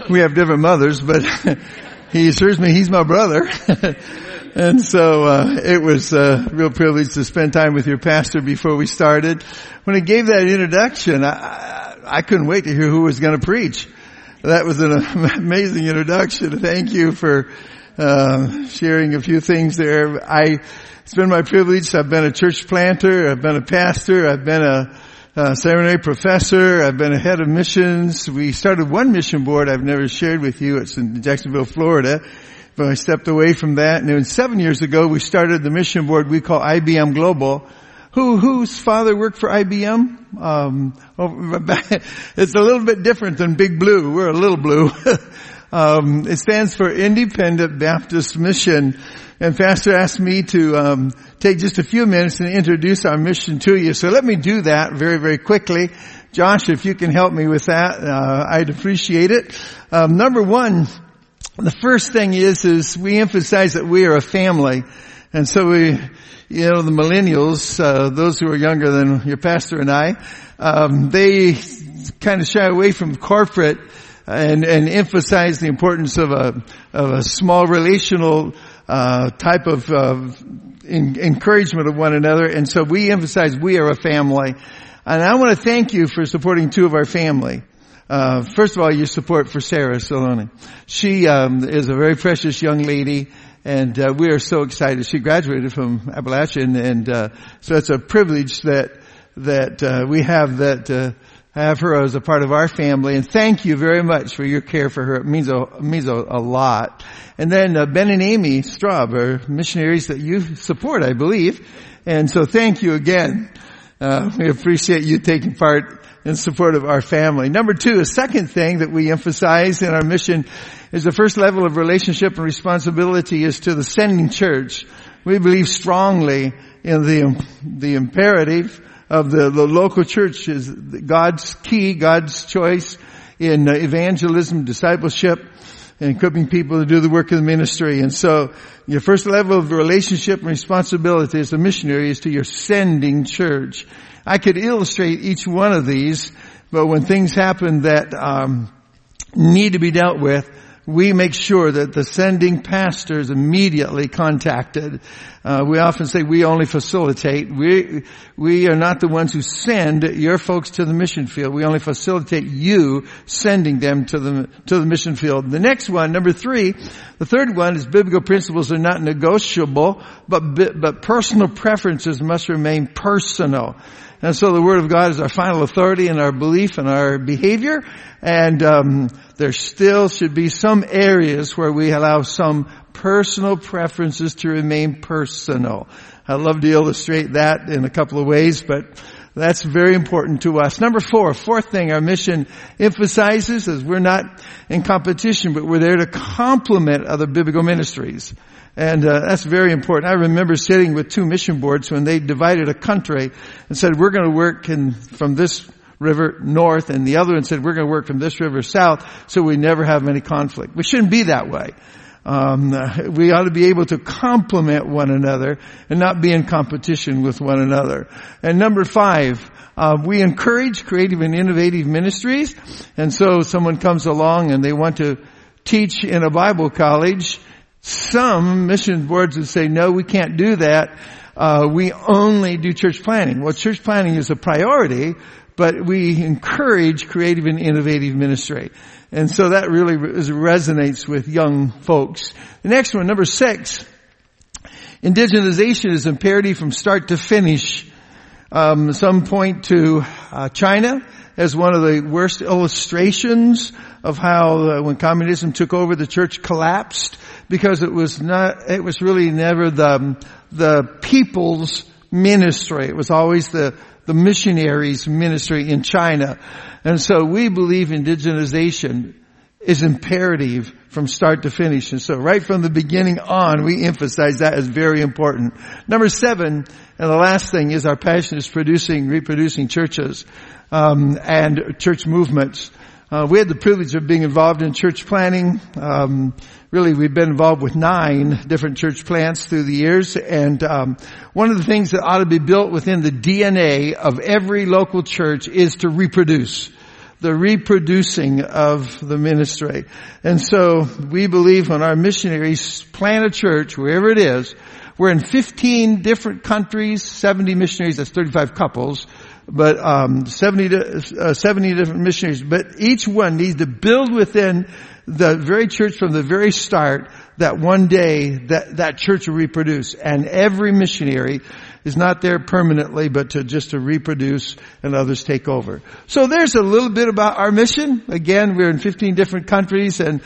we have different mothers, but he assures me he's my brother. And so, it was a real privilege to spend time with your pastor before we started. When he gave that introduction, I couldn't wait to hear who was going to preach. That was an amazing introduction. Thank you for, sharing a few things there. It's been my privilege. I've been a church planter. I've been a pastor. I've been a seminary professor. I've been a head of missions. We started one mission board I've never shared with you. It's in Jacksonville, Florida. But I stepped away from that. And then 7 years ago, we started the mission board we call IBM Global. Whose father worked for IBM? It's a little bit different than Big Blue. We're a little blue. It stands for Independent Baptist Mission. And Pastor asked me to take just a few minutes and introduce our mission to you. So let me do that very, very quickly. Josh, if you can help me with that, I'd appreciate it. Number one, the first thing is we emphasize that we are a family. And so the millennials, those who are younger than your pastor and I, they kind of shy away from corporate and emphasize the importance of a small relational type of encouragement of one another. And so we emphasize we are a family. And I want to thank you for supporting two of our family. First of all, your support for Sarah Saloni. She is a very precious young lady, and we are so excited. She graduated from Appalachian, and so it's a privilege that we have her as a part of our family. And thank you very much for your care for her. It means a lot. And then Ben and Amy Straub are missionaries that you support, I believe. And so thank you again. We appreciate you taking part in support of our family. Number two, a second thing that we emphasize in our mission is the first level of relationship and responsibility is to the sending church. We believe strongly in the imperative of the local church is God's key, God's choice in evangelism, discipleship, and equipping people to do the work of the ministry. And so your first level of relationship and responsibility as a missionary is to your sending church. I could illustrate each one of these, but when things happen that need to be dealt with, we make sure that the sending pastor is immediately contacted. We often say we only facilitate. We are not the ones who send your folks to the mission field. We only facilitate you sending them to the mission field. The next one, number three, the third one is biblical principles are not negotiable, but personal preferences must remain personal. And so the Word of God is our final authority in our belief and our behavior. And there still should be some areas where we allow some personal preferences to remain personal. I'd love to illustrate that in a couple of ways, but that's very important to us. Number fourth thing our mission emphasizes is we're not in competition, but we're there to complement other biblical ministries. And that's very important. I remember sitting with two mission boards when they divided a country and said, we're going to work from this river north, and the other one said, we're going to work from this river south, so we never have any conflict. We shouldn't be that way. We ought to be able to complement one another and not be in competition with one another. And number five, we encourage creative and innovative ministries. And so someone comes along and they want to teach in a Bible college. Some mission boards would say, no, we can't do that. We only do church planning. Well, church planning is a priority, but we encourage creative and innovative ministry. And so that really resonates with young folks. The next one, number 6, indigenization is imperative from start to finish. Some point to China as one of the worst illustrations of how when communism took over, the church collapsed because it was really never the people's ministry. It was always the missionaries' ministry in China. And so we believe indigenization is imperative from start to finish. And so right from the beginning on, we emphasize that as very important. Number 7, and the last thing is our passion is reproducing churches, and church movements. We had the privilege of being involved in church planning. Really, we've been involved with 9 different church plants through the years. And one of the things that ought to be built within the DNA of every local church is to reproduce. the reproducing of the ministry. And so we believe when our missionaries plant a church, wherever it is, we're in 15 different countries, 70 missionaries, that's 35 couples, but 70 different missionaries. But each one needs to build within the very church from the very start that one day that church will reproduce. And every missionary is not there permanently, but just to reproduce and others take over. So there's a little bit about our mission. Again, we're in 15 different countries and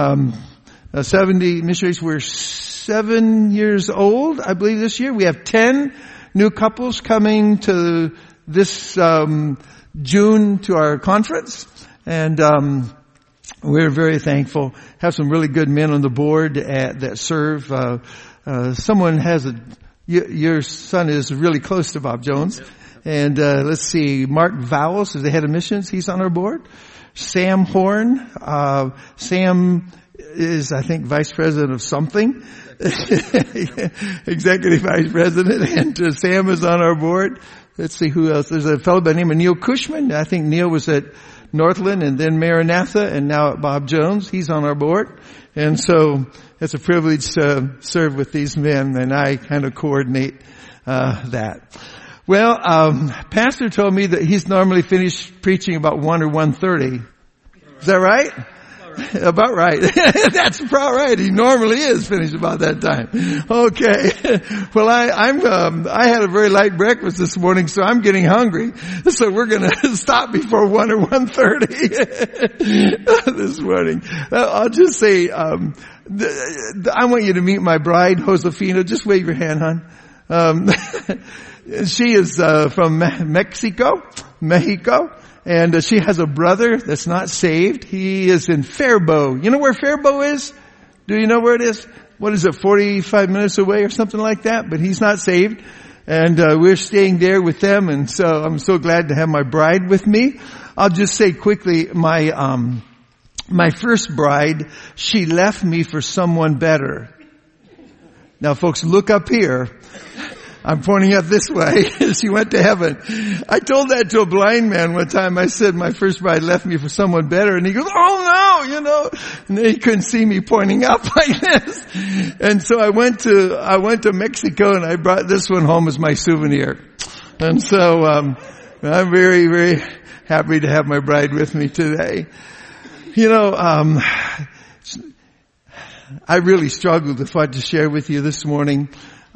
70 missionaries. We're 7 years old, I believe, this year. We have 10 new couples coming to this June to our conference. And we're very thankful. Have some really good men on the board that serve. Someone has your son is really close to Bob Jones. And let's see, Mark Vowles is the head of missions. He's on our board. Sam Horn. Sam is, I think, vice president of something. Executive vice president. And Sam is on our board. Let's see who else. There's a fellow by the name of Neil Cushman. I think Neil was at Northland and then Maranatha and now at Bob Jones. He's on our board. And so it's a privilege to serve with these men, and I kind of coordinate that. Well, Pastor told me that he's normally finished preaching about 1 or 1:30. Is that right? About right. That's about right. He normally is finished about that time. Okay. Well, I had a very light breakfast this morning, so I'm getting hungry. So we're going to stop before 1 or 1:30 this morning. I'll just say, I want you to meet my bride, Josefina. Just wave your hand, hon. She is from Mexico. And she has a brother that's not saved. He is in Faribault. You know where Faribault is? Do you know where it is? What is it, 45 minutes away or something like that? But he's not saved. And we're staying there with them. And so I'm so glad to have my bride with me. I'll just say quickly, my first bride, she left me for someone better. Now folks, look up here. I'm pointing up this way. She went to heaven. I told that to a blind man one time. I said, my first bride left me for someone better. And he goes, oh no, and then he couldn't see me pointing up like this. And so I went to Mexico and I brought this one home as my souvenir. And so, I'm very, very happy to have my bride with me today. I really struggled with what to share with you this morning.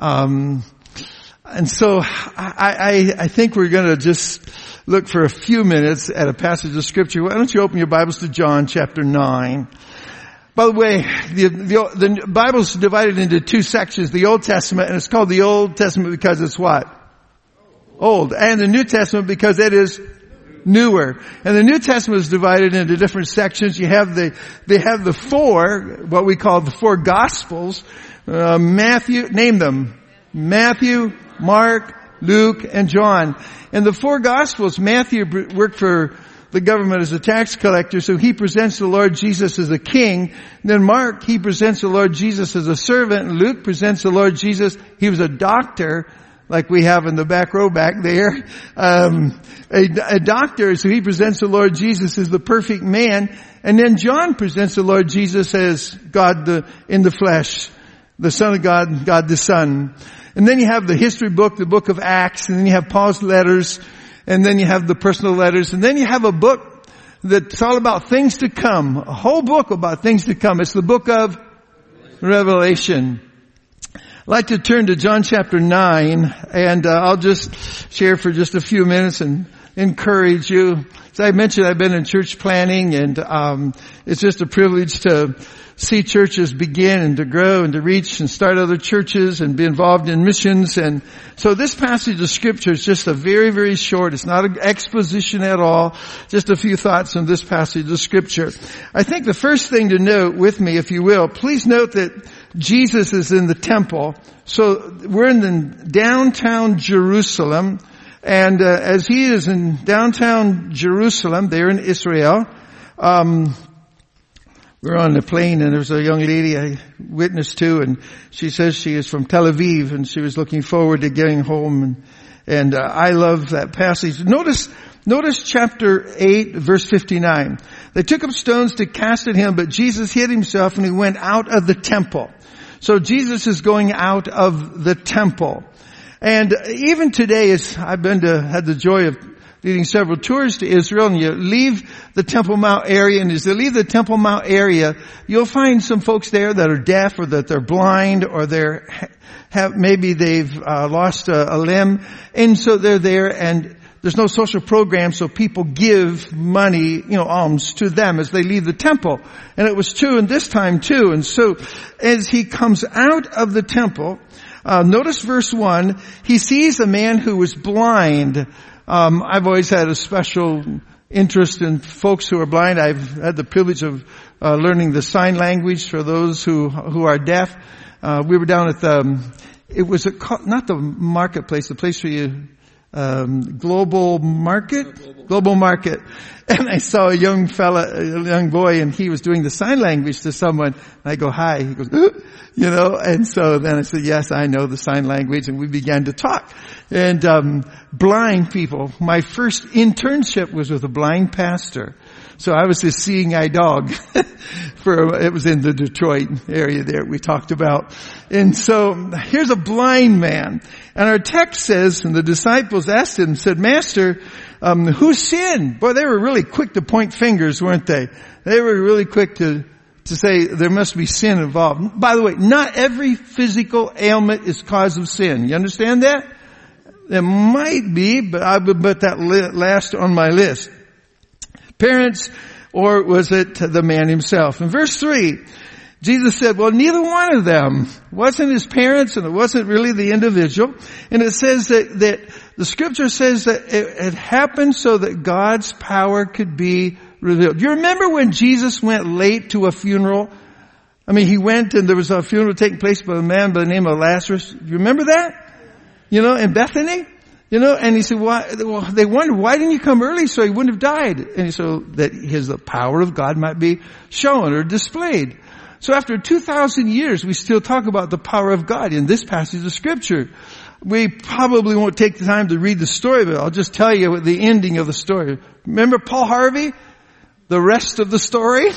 And so I think we're going to just look for a few minutes at a passage of scripture. Why don't you open your Bibles to John chapter 9. By the way, the Bible's divided into two sections, the Old Testament, and it's called the Old Testament because it's what? Old. And the New Testament because it is newer. And the New Testament is divided into different sections. They have the four, what we call the four Gospels. Matthew, name them. Matthew, Mark, Luke, and John. And the four Gospels, Matthew worked for the government as a tax collector, so he presents the Lord Jesus as a king. Then Mark, he presents the Lord Jesus as a servant. And Luke presents the Lord Jesus, he was a doctor, like we have in the back row back there. A doctor, so he presents the Lord Jesus as the perfect man. And then John presents the Lord Jesus as God in the flesh, the Son of God, God the Son. And then you have the history book, the book of Acts, and then you have Paul's letters, and then you have the personal letters, and then you have a book that's all about things to come, a whole book about things to come. It's the book of Revelation. I'd like to turn to John chapter 9, and I'll just share for just a few minutes and encourage you. As I mentioned, I've been in church planning, and it's just a privilege to see churches begin and to grow and to reach and start other churches and be involved in missions. And so this passage of scripture is just a very, very short. It's not an exposition at all. Just a few thoughts on this passage of scripture. I think the first thing to note with me, if you will, please note that Jesus is in the temple. So we're in the downtown Jerusalem. And as he is in downtown Jerusalem, there in Israel, we were on the plane and there was a young lady I witnessed to, and she says she is from Tel Aviv and she was looking forward to getting home. And I love that passage. Notice Notice chapter 8, verse 59. They took up stones to cast at him, but Jesus hid himself and he went out of the temple. So Jesus is going out of the temple. And even today, as I've had the joy of leading several tours to Israel, and you leave the Temple Mount area, and as you leave the Temple Mount area, you'll find some folks there that are deaf, or that they're blind, or maybe they've lost a limb, and so they're there, and there's no social program, so people give money, alms to them as they leave the temple. And it was true in this time too. And so as he comes out of the temple, notice verse 1, he sees a man who was blind. I've always had a special interest in folks who are blind. I've had the privilege of learning the sign language for those who are deaf. We were down at not the marketplace, the place where you Global Market. And I saw a young boy, and he was doing the sign language to someone. And I go, hi. He goes, and so then I said, yes, I know the sign language. And we began to talk. And, blind people. My first internship was with a blind pastor. So I was this seeing eye dog it was in the Detroit area there we talked about. And so here's a blind man. And our text says, and the disciples asked him, said, Master, who sinned? Boy, they were really quick to point fingers, weren't they? They were really quick to say there must be sin involved. By the way, not every physical ailment is cause of sin. You understand that? There might be, but I would put that last on my list. Parents, or was it the man himself? In verse 3, Jesus said, well, neither one of them. Wasn't his parents, and it wasn't really the individual. And it says that the scripture says that it happened so that God's power could be revealed. Do you remember when Jesus went late to a funeral? I mean, he went and there was a funeral taking place by a man by the name of Lazarus. Do you remember that? In Bethany? And he said, why? Well, they wondered, why didn't you come early so he wouldn't have died? And so that the power of God might be shown or displayed. So after 2,000 years, we still talk about the power of God in this passage of scripture. We probably won't take the time to read the story, but I'll just tell you the ending of the story. Remember Paul Harvey? The rest of the story?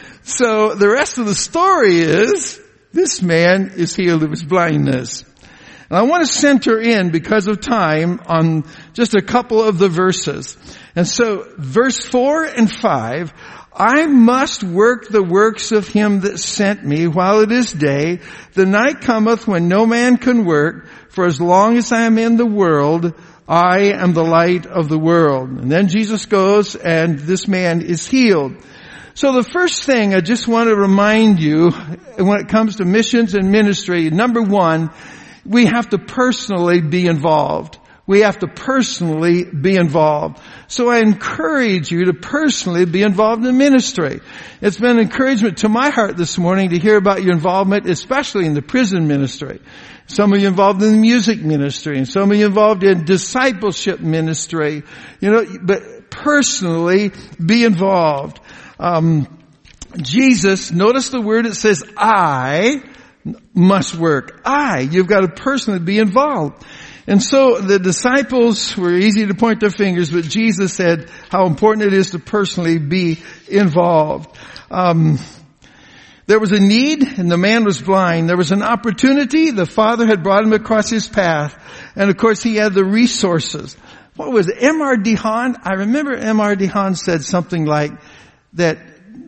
So the rest of the story is, this man is healed of his blindness. And I want to center in, because of time, on just a couple of the verses. And so, verse 4 and 5, I must work the works of him that sent me while it is day. The night cometh when no man can work. For as long as I am in the world, I am the light of the world. And then Jesus goes, and this man is healed. So the first thing I just want to remind you, when it comes to missions and ministry, number one, we have to personally be involved. We have to personally be involved. So I encourage you to personally be involved in ministry. It's been an encouragement to my heart this morning to hear about your involvement, especially in the prison ministry. Some of you involved in the music ministry, and some of you involved in discipleship ministry. But personally be involved. Jesus, notice the word, it says, I must work. You've got to personally be involved. And so the disciples were easy to point their fingers, but Jesus said how important it is to personally be involved. There was a need, and the man was blind. There was an opportunity. The Father had brought him across his path. And of course, he had the resources. What was it? M.R. DeHaan? I remember M.R. DeHaan said something like that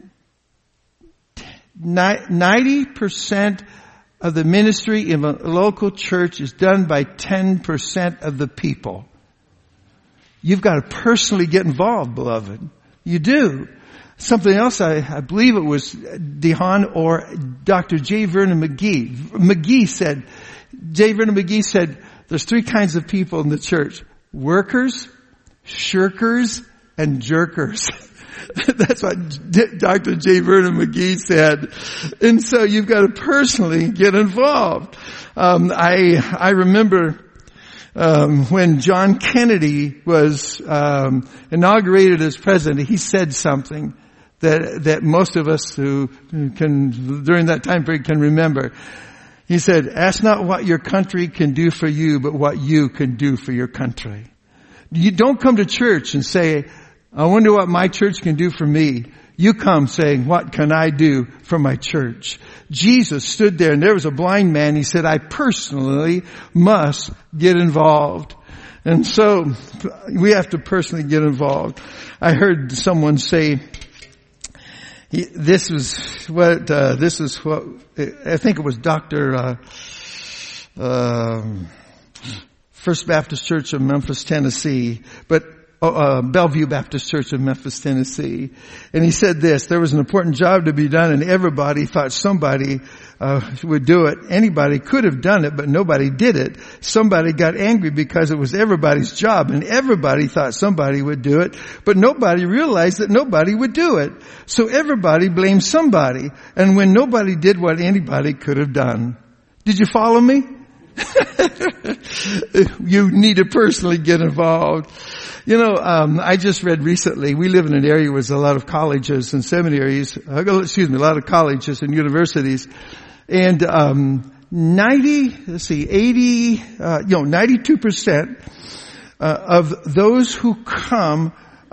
90% of the ministry in a local church is done by 10% of the people. You've got to personally get involved, beloved. You do. Something else, I believe it was DeHaan or Dr. J. Vernon McGee. J. Vernon McGee said, there's three kinds of people in the church. Workers, shirkers, and jerkers. That's what Dr. J. Vernon McGee said. And so you've got to personally get involved. I remember when John Kennedy was inaugurated as president, he said something that most of us who can, during that time period, can remember. He said, ask not what your country can do for you, but what you can do for your country. You don't come to church and say, I wonder what my church can do for me. You come saying, what can I do for my church? Jesus stood there and there was a blind man. He said, I personally must get involved. And so we have to personally get involved. I heard someone say, this is what, I think it was Dr. First Baptist Church of Memphis, Tennessee, but Bellevue Baptist Church of Memphis, Tennessee. And he said this, there was an important job to be done and everybody thought somebody would do it. Anybody could have done it, but nobody did it. Somebody got angry because it was everybody's job and everybody thought somebody would do it, but nobody realized that nobody would do it. So everybody blamed somebody. And when nobody did what anybody could have done. Did you follow me? You need to personally get involved. I just read recently, we live in an area where there's a lot of colleges and seminaries, a lot of colleges and universities. And, 92% of those who come,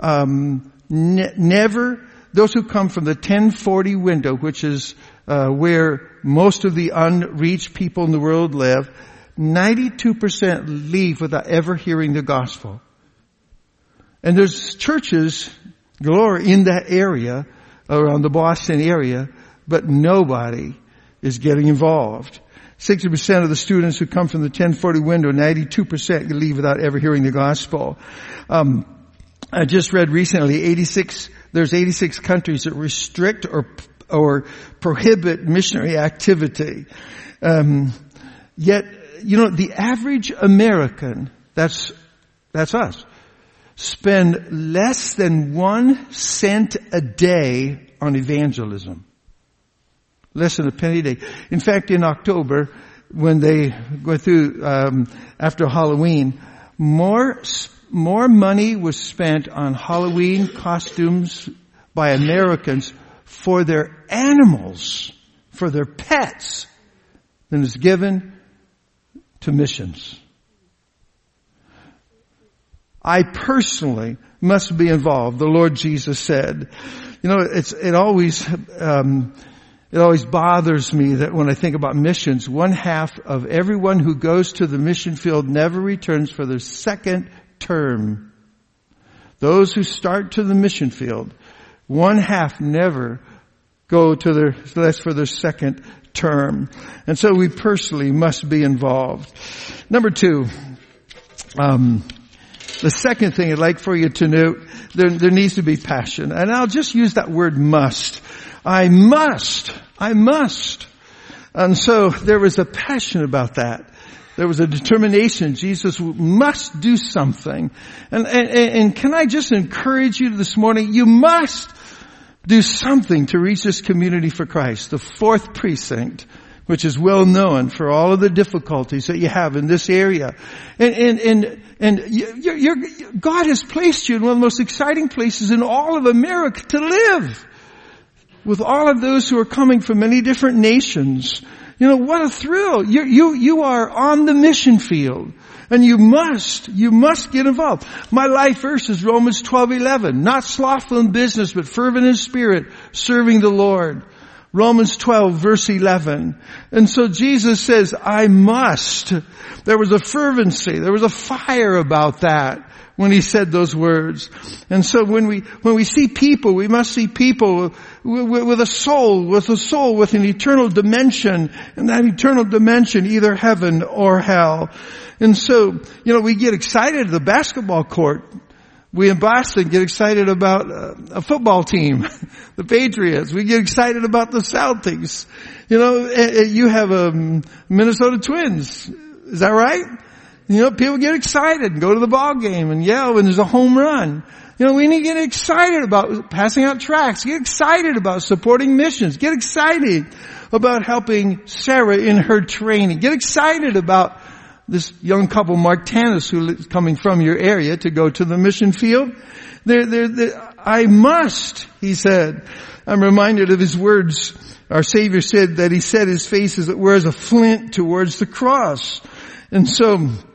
those who come from the 1040 window, which is, where most of the unreached people in the world live, 92% leave without ever hearing the gospel. And there's churches galore in that area, around the Boston area, but nobody is getting involved. 60% of the students who come from the 1040 window, 92% leave without ever hearing the gospel. I just read recently, there's 86 countries that restrict or prohibit missionary activity. Yet, the average American, that's us, spend less than 1 cent a day on evangelism. Less than a penny a day. In fact, in October, when they go through, after Halloween, more money was spent on Halloween costumes by Americans for their animals, for their pets, than is given to missions. I personally must be involved. The Lord Jesus said, it always bothers me that when I think about missions, 1/2 of everyone who goes to the mission field never returns for their second term. Those who start to the mission field, 1/2 never go to for their second term. And so we personally must be involved. Number 2, the second thing I'd like for you to note, there needs to be passion. And I'll just use that word must. I must. And so there was a passion about that. There was a determination. Jesus must do something. And can I just encourage you this morning? You must do something to reach this community for Christ. The 4th precinct, which is well known for all of the difficulties that you have in this area. And God has placed you in one of the most exciting places in all of America to live. With all of those who are coming from many different nations. What a thrill. You are on the mission field. And you must get involved. My life verse is Romans 12:11. Not slothful in business, but fervent in spirit, serving the Lord. Romans 12 verse 11. And so Jesus says, I must. There was a fervency, there was a fire about that when he said those words. And so when we see people, we must see people with a soul, with an eternal dimension, and that eternal dimension, either heaven or hell. And so, we get excited at the basketball court. We in Boston get excited about a football team, the Patriots. We get excited about the Celtics. You have Minnesota Twins. Is that right? People get excited and go to the ball game and yell when there's a home run. We need to get excited about passing out tracts. Get excited about supporting missions. Get excited about helping Sarah in her training. Get excited about this young couple, Mark Tanis, who is coming from your area to go to the mission field. I must, he said. I'm reminded of his words. Our Savior said that he set his face as it were as a flint towards the cross. And so,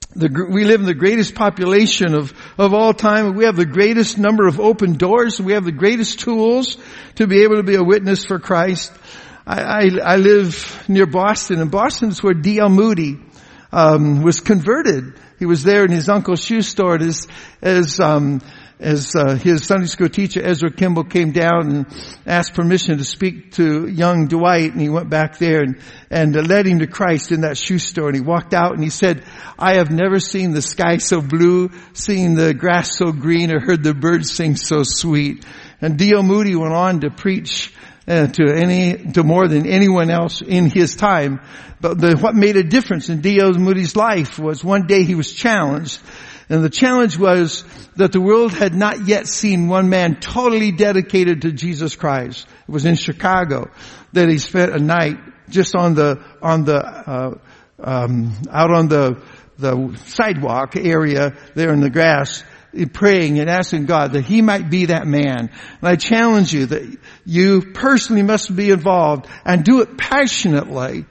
We live in the greatest population of all time. We have the greatest number of open doors. We have the greatest tools to be able to be a witness for Christ. I live near Boston, and Boston is where D.L. Moody was converted. He was there in his uncle's shoe store as his Sunday school teacher Ezra Kimball came down and asked permission to speak to young Dwight, and he went back there and led him to Christ in that shoe store. And he walked out and he said, "I have never seen the sky so blue, seen the grass so green, or heard the birds sing so sweet." And D.L. Moody went on to preach to more than anyone else in his time. But what made a difference in D.L. Moody's life was one day he was challenged. And the challenge was that the world had not yet seen one man totally dedicated to Jesus Christ. It was in Chicago that he spent a night just out on the sidewalk area there in the grass, praying and asking God that he might be that man. And I challenge you that you personally must be involved and do it passionately.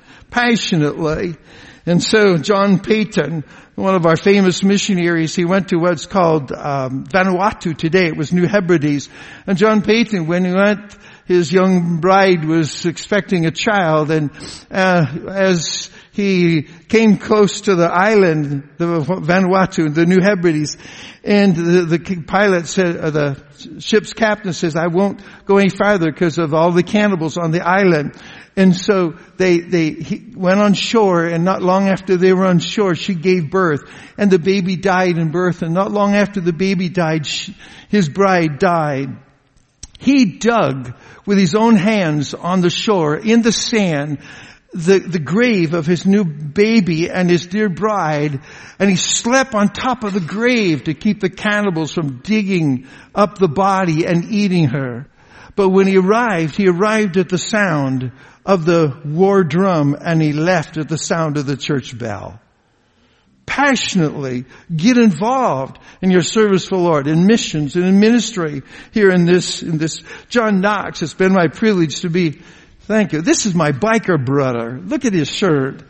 And so John Paton, one of our famous missionaries, he went to what's called Vanuatu today. It was New Hebrides. And John Paton, when he went, his young bride was expecting a child, and as he came close to the island, the Vanuatu, the New Hebrides, and the pilot said, the ship's captain says, "I won't go any farther because of all the cannibals on the island." And so he went on shore, and not long after they were on shore, she gave birth, and the baby died in birth, and not long after the baby died, his bride died. He dug with his own hands on the shore, in the sand, the grave of his new baby and his dear bride, and he slept on top of the grave to keep the cannibals from digging up the body and eating her. But when he arrived at the sound of the war drum, and he left at the sound of the church bell. Passionately get involved in your service for the Lord, in missions and in ministry here in this. John Knox, it's been my privilege to be, thank you. This is my biker brother. Look at his shirt.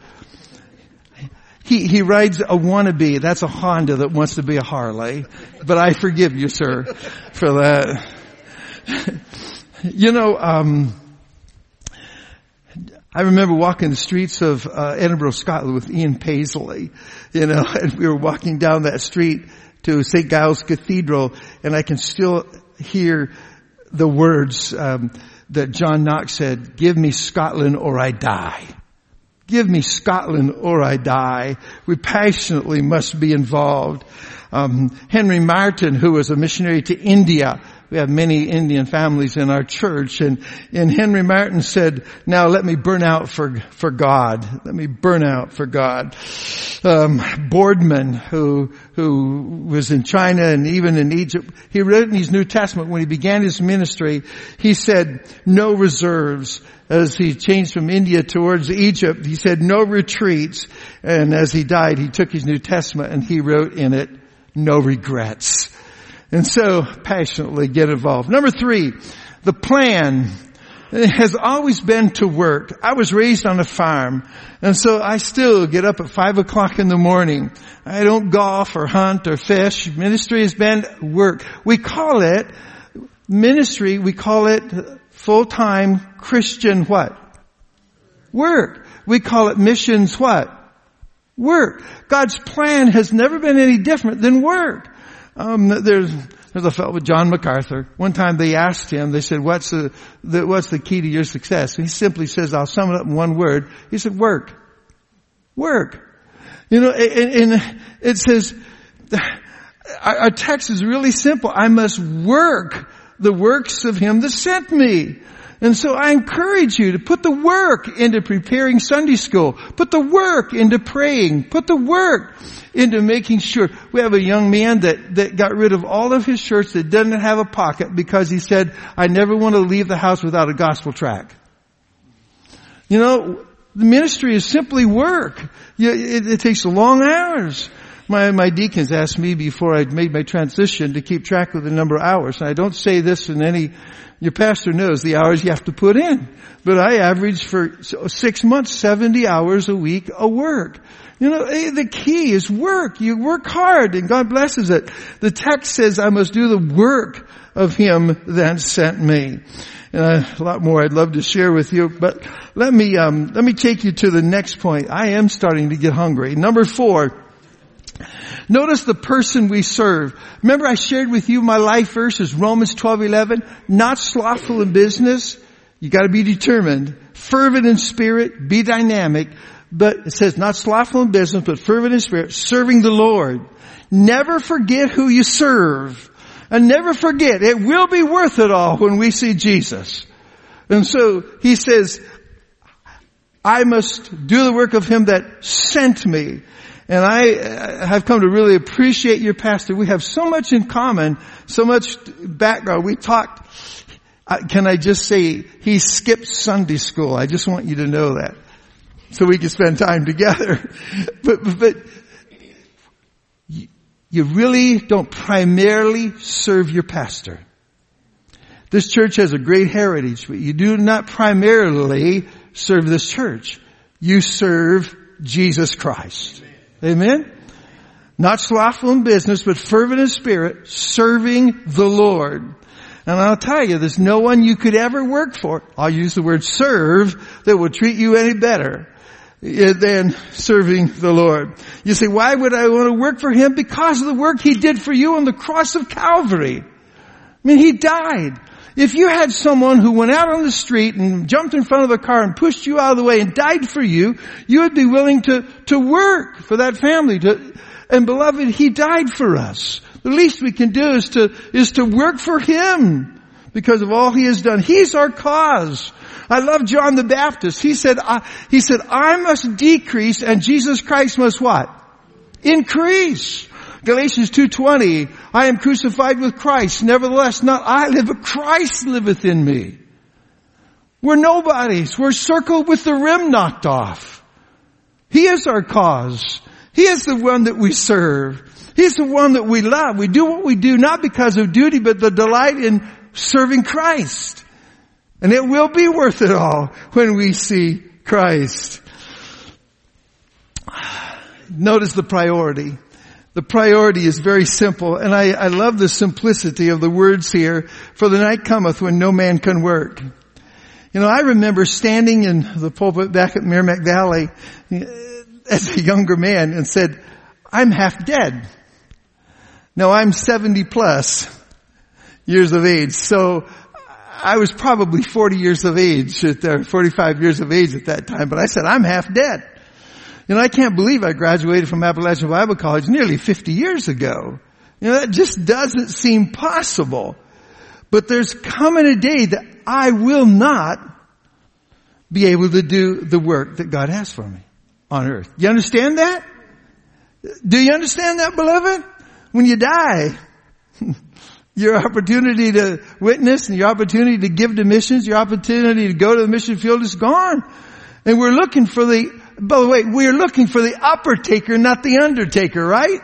He rides a wannabe. That's a Honda that wants to be a Harley. But I forgive you, sir, for that. I remember walking the streets of Edinburgh, Scotland with Ian Paisley, and we were walking down that street to St. Giles Cathedral, and I can still hear the words that John Knox said, "Give me Scotland or I die. Give me Scotland or I die." We passionately must be involved. Henry Martin, who was a missionary to India, we have many Indian families in our church, and Henry Martin said, "Now let me burn out for God. Let me burn out for God." Boardman, who was in China and even in Egypt, he wrote in his New Testament when he began his ministry, he said, "No reserves." As he changed from India towards Egypt, he said, "No retreats." And as he died, he took his New Testament and he wrote in it, "No regrets." And so, passionately get involved. Number 3, the plan has always been to work. I was raised on a farm, and so I still get up at 5 o'clock in the morning. I don't golf or hunt or fish. Ministry has been work. We call it ministry. We call it full-time Christian what? Work. We call it missions what? Work. God's plan has never been any different than work. There's a fellow with John MacArthur. One time they asked him, they said, what's the key to your success? And he simply says, I'll sum it up in one word. He said, work. Work. And it says, our text is really simple. I must work the works of him that sent me. And so I encourage you to put the work into preparing Sunday school. Put the work into praying. Put the work into making sure. We have a young man that got rid of all of his shirts that doesn't have a pocket because he said, I never want to leave the house without a gospel tract. The ministry is simply work. It takes long hours. My deacons asked me before I made my transition to keep track of the number of hours. And I don't say this in any, your pastor knows the hours you have to put in. But I average for 6 months, 70 hours a week of work. You know, the key is work. You work hard and God blesses it. The text says I must do the work of Him that sent me. A lot more I'd love to share with you, but let me take you to the next point. I am starting to get hungry. Number 4. Notice the person we serve. Remember I shared with you my life verse is Romans 12:11. Not slothful in business. You gotta be determined. Fervent in spirit. Be dynamic. But it says not slothful in business, but fervent in spirit. Serving the Lord. Never forget who you serve. And never forget, it will be worth it all when we see Jesus. And so he says, I must do the work of Him that sent me. And I have come to really appreciate your pastor. We have so much in common, so much background. We talked, can I just say, he skipped Sunday school. I just want you to know that. So we can spend time together. But you really don't primarily serve your pastor. This church has a great heritage, but you do not primarily serve this church. You serve Jesus Christ. Amen? Not slothful in business, but fervent in spirit, serving the Lord. And I'll tell you, there's no one you could ever work for, I'll use the word serve, that will treat you any better than serving the Lord. You say, why would I want to work for Him? Because of the work He did for you on the cross of Calvary. I mean, He died. If you had someone who went out on the street and jumped in front of a car and pushed you out of the way and died for you, you would be willing to work for that family. And beloved, He died for us. The least we can do is to work for Him because of all He has done. He's our cause. I love John the Baptist. He said, I must decrease and Jesus Christ must what? Increase. Galatians 2:20, I am crucified with Christ. Nevertheless, not I live, but Christ liveth in me. We're nobodies. We're circled with the rim knocked off. He is our cause. He is the one that we serve. He's the one that we love. We do what we do not because of duty, but the delight in serving Christ. And it will be worth it all when we see Christ. Notice the priority. The priority is very simple, and I love the simplicity of the words here. For the night cometh when no man can work. You know, I remember standing in the pulpit back at Merrimack Valley as a younger man and said, I'm half dead. Now I'm 70 plus years of age, so I was probably 40 years of age, 45 years of age at that time, but I said, I'm half dead. You know, I can't believe I graduated from Appalachian Bible College nearly 50 years ago. You know, that just doesn't seem possible. But there's coming a day that I will not be able to do the work that God has for me on earth. You understand that? Do you understand that, beloved? When you die, your opportunity to witness and your opportunity to give to missions, your opportunity to go to the mission field is gone. And we're looking for by the way, we're looking for the upper taker, not the undertaker, right?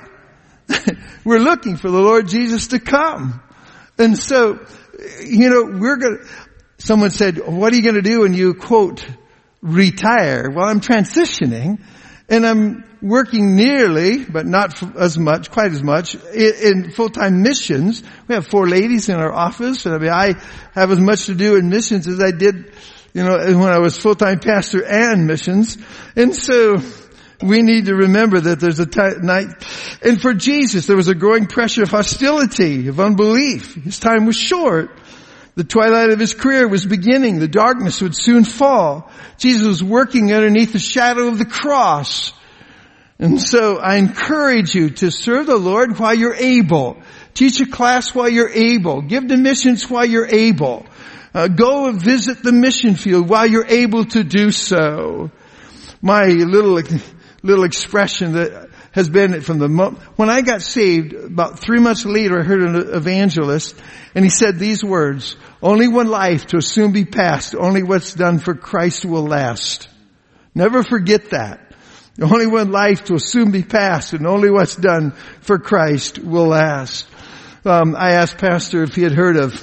We're looking for the Lord Jesus to come. And so, you know, someone said, what are you going to do when you, quote, retire? Well, I'm transitioning and I'm working nearly, but not quite as much, in full-time missions. We have 4 ladies in our office. And I have as much to do in missions as I did, you know, when I was full-time pastor and missions. And so we need to remember that there's a night. And for Jesus, there was a growing pressure of hostility, of unbelief. His time was short. The twilight of His career was beginning. The darkness would soon fall. Jesus was working underneath the shadow of the cross. And so I encourage you to serve the Lord while you're able. Teach a class while you're able. Give to missions while you're able. Go and visit the mission field while you're able to do so. My little expression that has been from the moment when I got saved, about 3 months later, I heard an evangelist, and he said these words: "Only one life to soon be past. Only what's done for Christ will last." Never forget that. Only one life will soon be past, and only what's done for Christ will last. I asked Pastor if he had heard of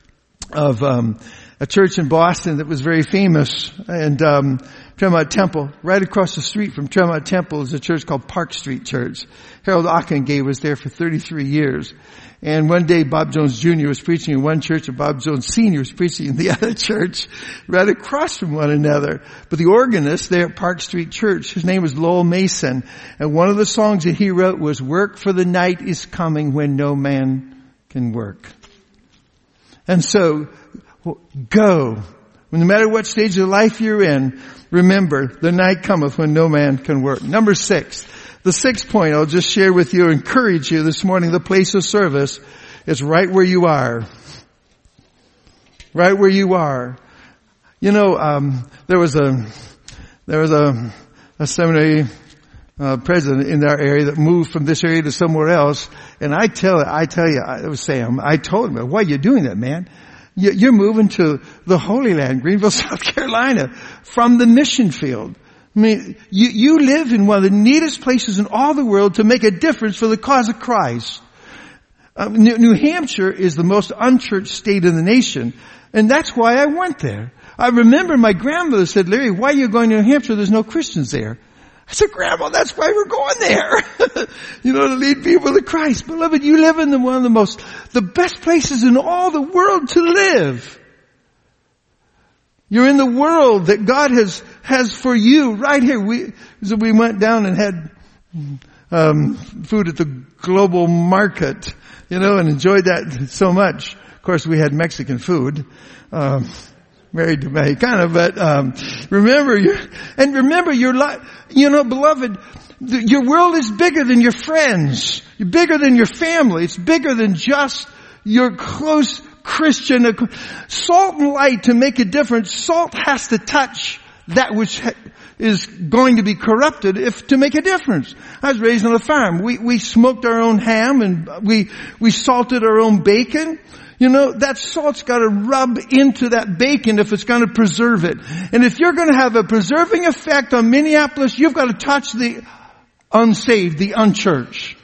a church in Boston that was very famous, and Tremont Temple. Right across the street from Tremont Temple is a church called Park Street Church. Harold Ockenga was there for 33 years. And one day Bob Jones Jr. was preaching in one church and Bob Jones Sr. was preaching in the other church, right across from one another. But the organist there at Park Street Church, his name was Lowell Mason. And one of the songs that he wrote was, "Work, for the night is coming when no man can work." And so, go. No matter what stage of life you're in, remember, the night cometh when no man can work. Number 6. The 6th point I'll just share with you, encourage you this morning, the place of service is right where you are. Right where you are. You know, there was a seminary president in our area that moved from this area to somewhere else, and I tell you, it was Sam, I told him, "Why are you doing that, man? You're moving to the Holy Land, Greenville, South Carolina, from the mission field. I mean, you live in one of the neatest places in all the world to make a difference for the cause of Christ." New Hampshire is the most unchurched state in the nation, and that's why I went there. I remember my grandmother said, "Larry, why are you going to New Hampshire? There's no Christians there." I said, "Grandma, that's why we're going there." To lead people to Christ. Beloved, you live in one of the best places in all the world to live. You're in the world that God has for you right here. We went down and had food at the global market, and enjoyed that so much. Of course, we had Mexican food, married to Mexicana, but remember your life. Beloved, your world is bigger than your friends. You're bigger than your family. It's bigger than just your close Christian. Salt and light, to make a difference, salt has to touch that which is going to be corrupted to make a difference. I was raised on a farm. We smoked our own ham and we salted our own bacon. That salt's got to rub into that bacon if it's going to preserve it. And if you're going to have a preserving effect on Minneapolis, you've got to touch the unsaved, the unchurched.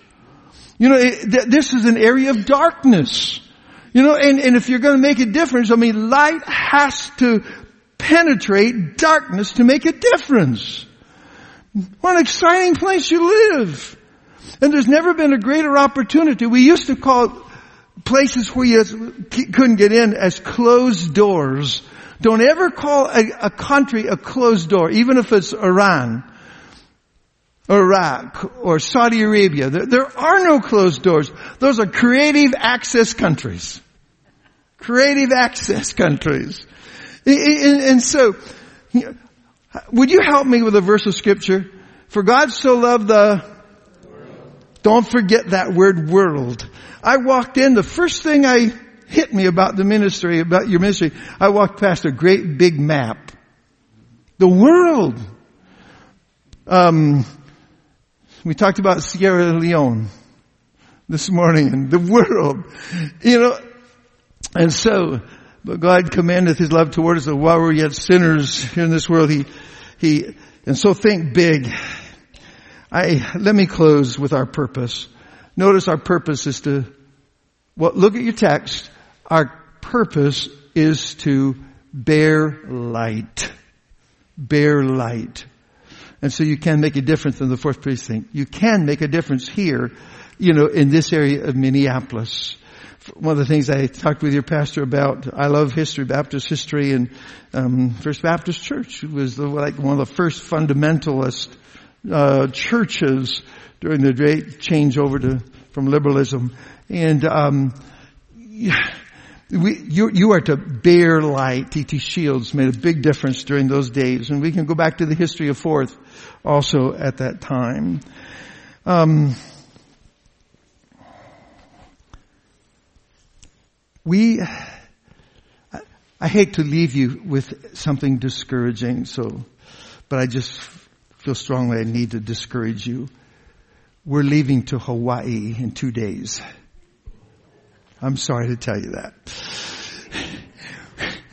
This is an area of darkness. And if you're going to make a difference, light has to penetrate darkness to make a difference. What an exciting place you live. And there's never been a greater opportunity. We used to call places where you couldn't get in as closed doors. Don't ever call a country a closed door, even if it's Iran, or Iraq, or Saudi Arabia. There are no closed doors. Those are creative access countries. Creative access countries. And so, would you help me with a verse of Scripture? For God so loved the world. Don't forget that word world. I walked in, the first thing hit me about your ministry, I walked past a great big map. The world. We talked about Sierra Leone this morning, and the world. And so, but God commandeth His love toward us, that while we're yet sinners in this world, and so think big. Let me close with our purpose. Notice our purpose is look at your text. Our purpose is to bear light. Bear light. And so you can make a difference in the 4th precinct. You can make a difference here, in this area of Minneapolis. One of the things I talked with your pastor about, I love history, Baptist history, and First Baptist Church was one of the first fundamentalist churches during the great changeover from liberalism. And you are to bear light. T.T. Shields made a big difference during those days, and we can go back to the history of Fourth also at that time. I hate to leave you with something discouraging, but I just feel strongly I need to discourage you. We're leaving to Hawaii in 2 days. I'm sorry to tell you that.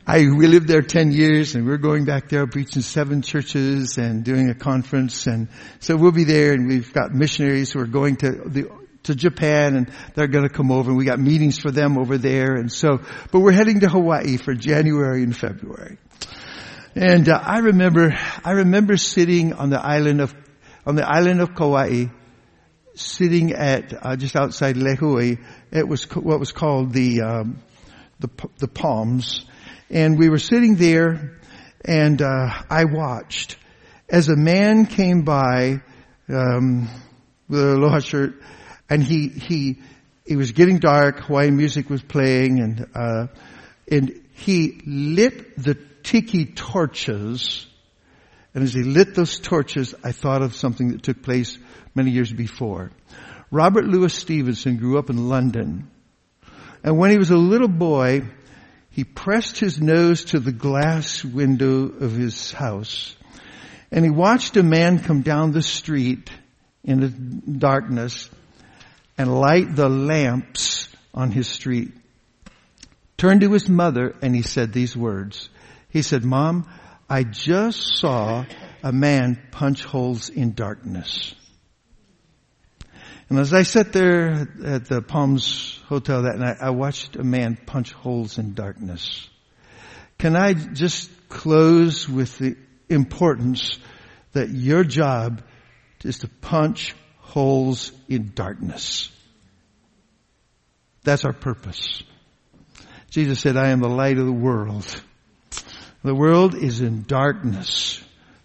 We lived there 10 years and we're going back there preaching 7 churches and doing a conference. And so we'll be there, and we've got missionaries who are going to Japan, and they're going to come over, and we got meetings for them over there. And so, but we're heading to Hawaii for January and February. And I remember sitting on the island of Kauai, sitting at just outside Lehue. It was what was called the Palms, and we were sitting there, and I watched as a man came by with a aloha shirt, and it was getting dark. Hawaiian music was playing, and he lit the tiki torches. And as he lit those torches, I thought of something that took place many years before. Robert Louis Stevenson grew up in London. And when he was a little boy, he pressed his nose to the glass window of his house. And he watched a man come down the street in the darkness and light the lamps on his street. Turned to his mother, and he said these words. He said, "Mom, I just saw a man punch holes in darkness." And as I sat there at the Palms Hotel that night, I watched a man punch holes in darkness. Can I just close with the importance that your job is to punch holes in darkness? That's our purpose. Jesus said, "I am the light of the world." The world is in darkness.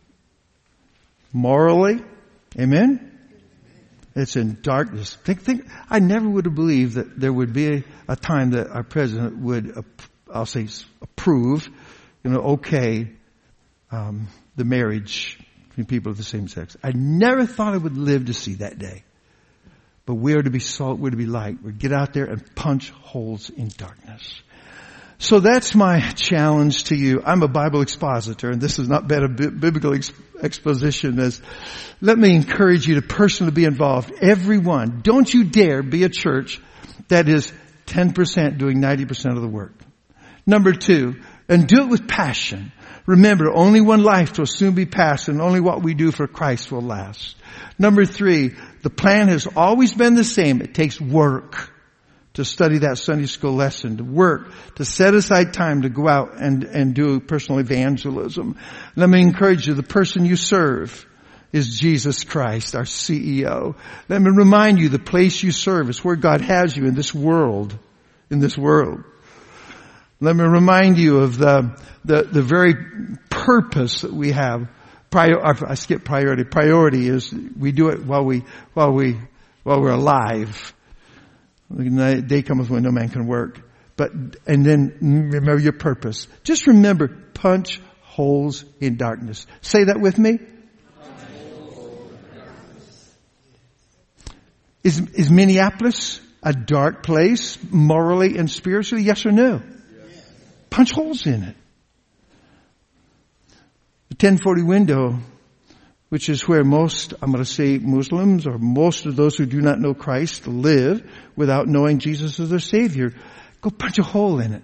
Morally, amen? It's in darkness. Think, I never would have believed that there would be a time that our president would, I'll say, approve, okay, the marriage between people of the same sex. I never thought I would live to see that day. But we are to be salt, we're to be light. We're to get out there and punch holes in darkness. So that's my challenge to you. I'm a Bible expositor, and this is not bad a biblical exposition. Let me encourage you to personally be involved. Everyone, don't you dare be a church that is 10% doing 90% of the work. Number 2, and do it with passion. Remember, only one life will soon be passed, and only what we do for Christ will last. Number 3, the plan has always been the same. It takes work to study that Sunday school lesson, to work, to set aside time to go out and do personal evangelism. Let me encourage you, the person you serve is Jesus Christ, our CEO. Let me remind you, the place you serve is where God has you in this world. Let me remind you of the very purpose that we have. I skip priority. Priority is we do it while we're alive. The day cometh when no man can work. And then remember your purpose. Just remember, punch holes in darkness. Say that with me. Is Minneapolis a dark place morally and spiritually? Yes or no? Yes. Punch holes in it. The 1040 window, which is where most, I'm going to say Muslims or most of those who do not know Christ live without knowing Jesus as their Savior. Go punch a hole in it.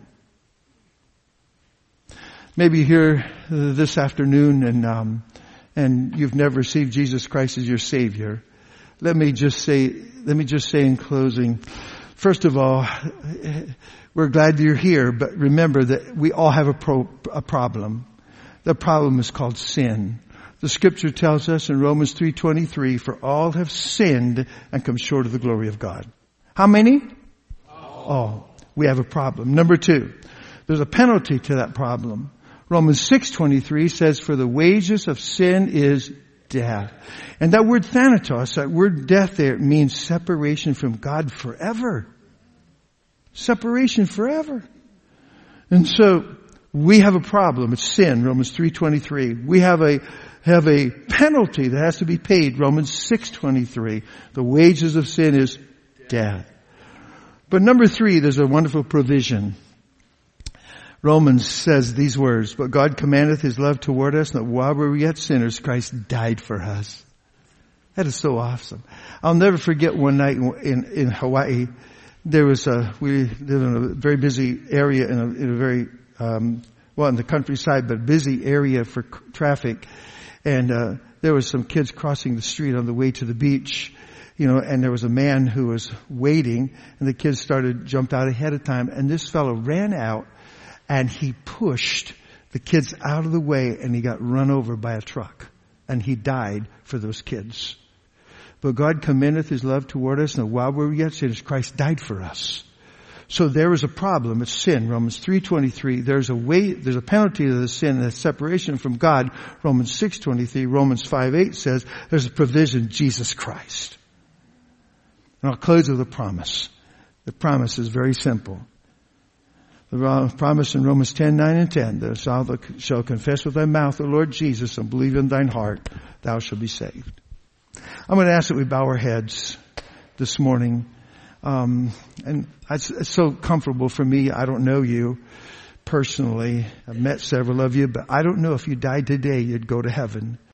Maybe you're here this afternoon and you've never received Jesus Christ as your Savior. Let me just say in closing, first of all, we're glad you're here, but remember that we all have a problem. The problem is called sin. The scripture tells us in Romans 3:23, "For all have sinned and come short of the glory of God." How many? All. We have a problem. Number 2, there's a penalty to that problem. Romans 6:23 says, "For the wages of sin is death." And that word thanatos, that word death there, means separation from God forever. Separation forever. And so, we have a problem. It's sin, Romans 3:23. We have a penalty that has to be paid, Romans 6:23. The wages of sin is death. But number 3, there's a wonderful provision. Romans says these words, "But God commandeth His love toward us, that while we were yet sinners, Christ died for us." That is so awesome. I'll never forget one night in Hawaii. We live in a very busy area in a very in the countryside, but a busy area for traffic. And there was some kids crossing the street on the way to the beach, and there was a man who was waiting, and the kids jumped out ahead of time, and this fellow ran out, and he pushed the kids out of the way, and he got run over by a truck, and he died for those kids. But God commendeth his love toward us, and while we were yet sinners, Christ died for us. So there is a problem. It's sin. Romans 3:23. There's a penalty to the sin, that's separation from God. Romans 6:23. Romans 5:8 says there's a provision, Jesus Christ. And I'll close with a promise. The promise is very simple. The promise in Romans 10:9 and 10. Thou shalt confess with thy mouth the Lord Jesus and believe in thine heart, thou shalt be saved. I'm going to ask that we bow our heads this morning. And it's so comfortable for me. I don't know you personally. I've met several of you, but I don't know if you died today, you'd go to heaven.